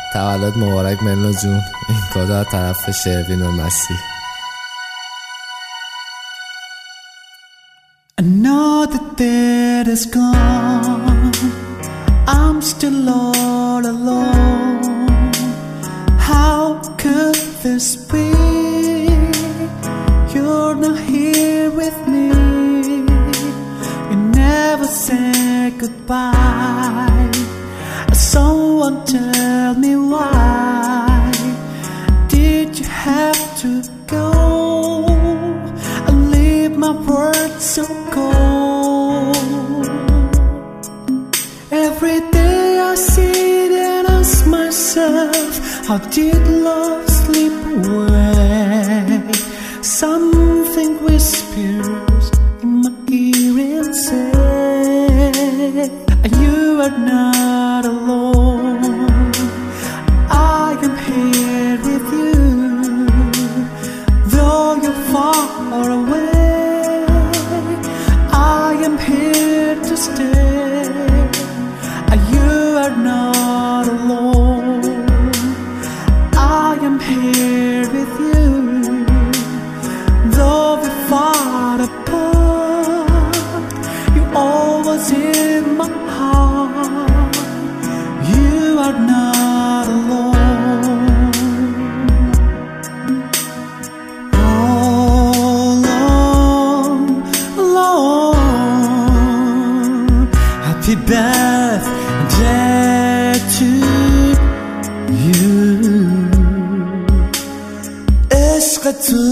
تولد مبارک منو جون. این کادو از طرف شروین و مسیح. Another day is gone, I'm still all alone. How could this be? You're not here with me. You never said goodbye. Someone tell me why did you have to go and leave my world so cold? Every day I sit and ask myself, how did love slip away? Something whispers in my ear and says, you are not alone. I am here with you, though you're far away. I am here to stay. You are not alone. I am here with you, though we're far apart. You're always in my heart. You are not alone. Alone, alone. Happy birthday to you. عشق تو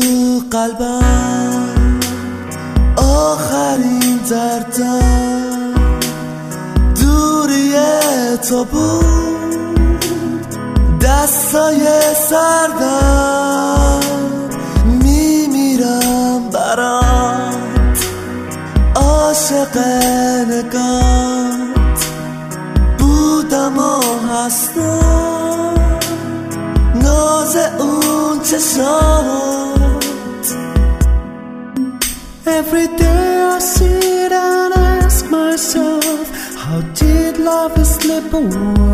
قلبم آخرین دردم دوری تو بود دستای سردم میمیرم برات عاشق نگات بودم و هستم ناز اون چشات. Every day I sit and ask myself, how did love slip away?